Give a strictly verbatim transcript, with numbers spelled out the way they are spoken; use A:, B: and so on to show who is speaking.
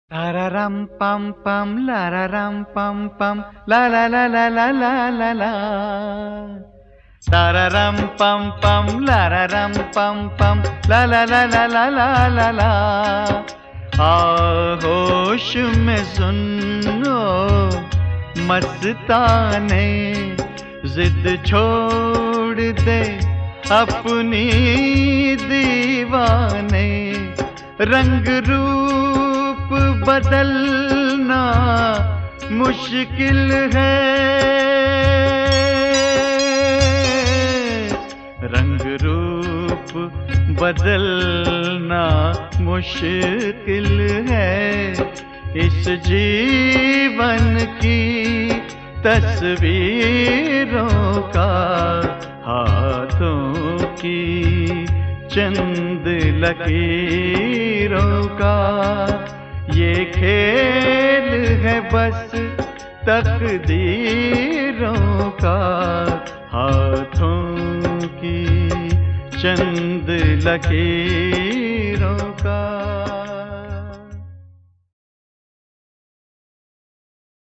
A: Tararam pam pam, lararam pam pam, la la la la la la la la. Tararam pam pam, lararam pam pam, la la la la la la la la. आहोश में सुनो मस्ताने, जिद छोड़ दे अपनी दीवाने। रंग रूप बदलना मुश्किल है, रंग रूप बदलना मुश्किल है। इस जीवन की तस्वीरों का, हाथों की चंद लकीरों का, ये खेल है बस तकदीरों का। हाथों की चंद लकीरों का।